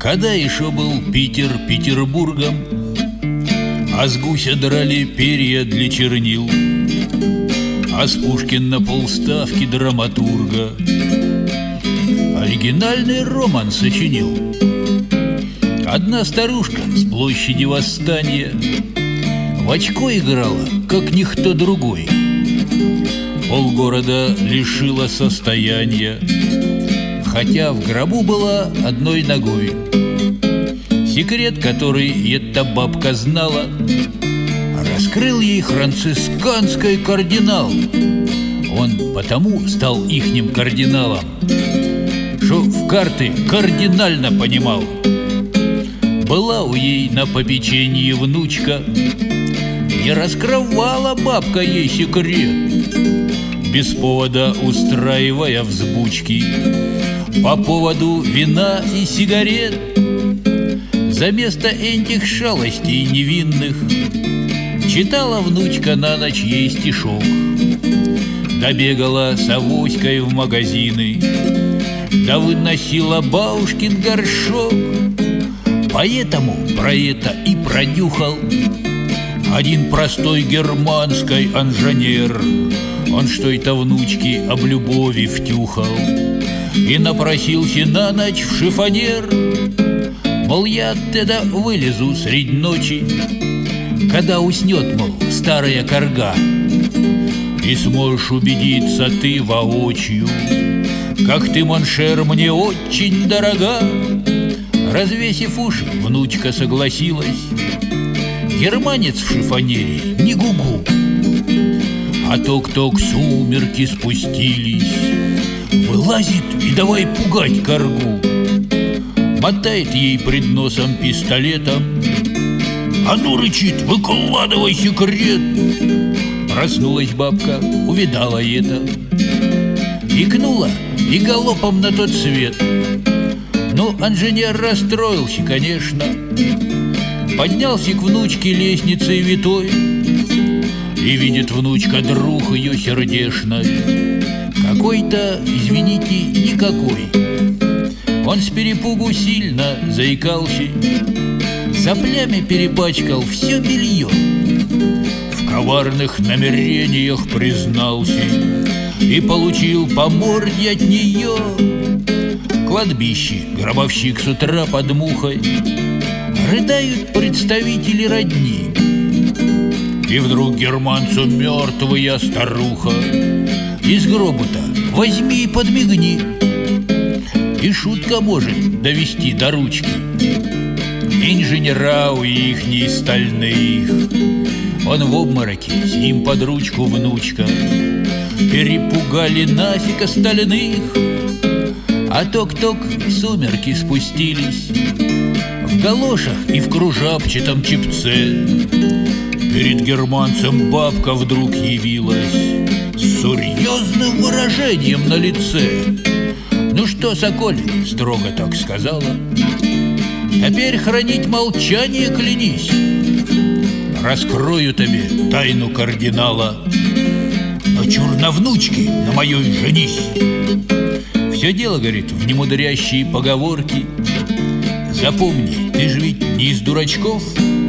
Когда еще был Питер Петербургом, а с гуся драли перья для чернил, а с Пушкин на полставки драматурга оригинальный роман сочинил. Одна старушка с площади Восстания в очко играла, как никто другой. Полгорода лишила состояния, хотя в гробу была одной ногой. Секрет, который эта бабка знала, раскрыл ей францисканский кардинал. Он потому стал ихним кардиналом, что в карты кардинально понимал. Была у ей на попечении внучка, не раскрывала бабка ей секрет, без повода устраивая взбучки по поводу вина и сигарет. За место этих шалостей невинных читала внучка на ночь ей стишок, добегала с авоськой в магазины, да выносила бабушкин горшок. Поэтому про это и продюхал один простой германский инженер. Он что это внучке об любови втюхал и напросился на ночь в шифонер. Мол, я тогда вылезу средь ночи, когда уснет, мол, старая корга, и сможешь убедиться ты воочию, как ты, моншер, мне очень дорога. Развесив уши, внучка согласилась. Германец в шифонере не гугу, а ток-ток сумерки спустились, вылазит и давай пугать коргу. Мотает ей пред носом пистолетом. А ну, рычит, выкладывай секрет. Проснулась бабка, увидала это, икнула и галопом на тот свет. Ну, инженер расстроился, конечно, поднялся к внучке лестницей витой и видит внучка друг ее сердешной, какой-то, извините, никакой. Он с перепугу сильно заикался, соплями перепачкал все белье, в коварных намерениях признался и получил по морде от нее. Кладбище гробовщик с утра под мухой, рыдают представители родни. И вдруг германцу мертвая старуха из гроба-то возьми и подмигни, и шутка может довести до ручки. Инженера у ихней стальных, он в обмороке, с ним под ручку внучка, перепугали нафиг остальных. А ток-ток сумерки спустились, в галошах и в кружавчатом чепце. Перед германцем бабка вдруг явилась с серьезным выражением на лице. Ну что, соколик, строго так сказала, теперь хранить молчание клянись. Раскрою тебе тайну кардинала, но чур на внучке на моей женись. Все дело, говорит, в немудрящие поговорки. Запомни, ты же ведь не из дурачков.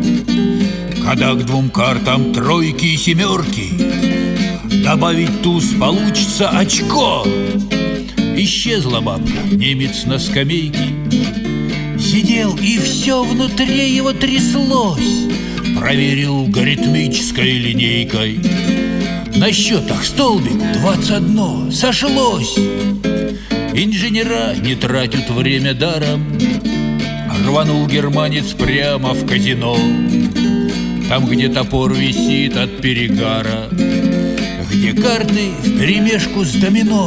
Когда к двум картам тройки и семерки добавить туз получится очко. Исчезла бабка, немец на скамейке сидел, и все внутри его тряслось. Проверил арифметической линейкой, на счетах столбик 21 сошлось. Инженера не тратят время даром. Рванул германец прямо в казино, там, где топор висит от перегара, где карты вперемешку с домино.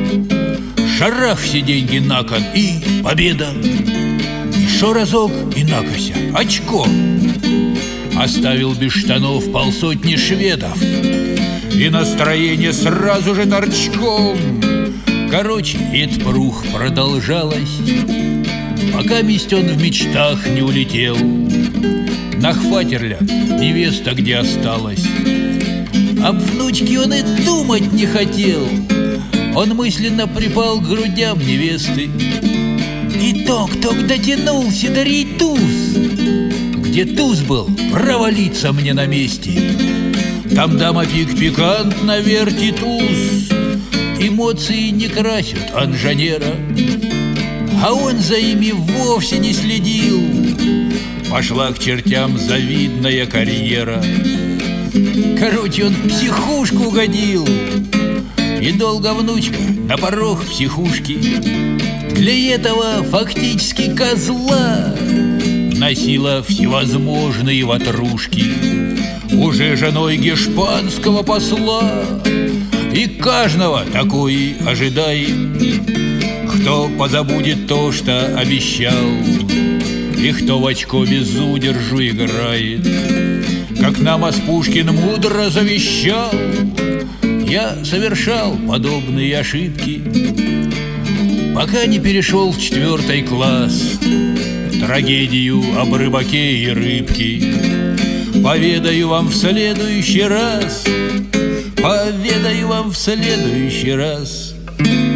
Шарах все деньги на кон, и победа. Еще разок и накося очко. Оставил без штанов полсотни шведов, и настроение сразу же торчком. Короче, эта прух продолжалась, пока месть он в мечтах не улетел. На Хватерля невеста где осталась, об внучке он и думать не хотел. Он мысленно припал к грудям невесты И ток-ток дотянулся до рейтуз. Где туз был, провалиться мне на месте. Там дама пик-пикантно вертит уз. Эмоции не красят анжонера, а он за ими вовсе не следил. Пошла к чертям завидная карьера. Короче, он в психушку угодил. И долго внучка на порог психушки для этого фактически козла носила всевозможные ватрушки. Уже женой гешпанского посла. И каждого такой ожидает, кто позабудет то, что обещал, и кто в очко без удержу играет, как нам Пушкин мудро завещал. Я совершал подобные ошибки, пока не перешел в 4 класс. Трагедию об рыбаке и рыбке поведаю вам в следующий раз. Поведаю вам в следующий раз.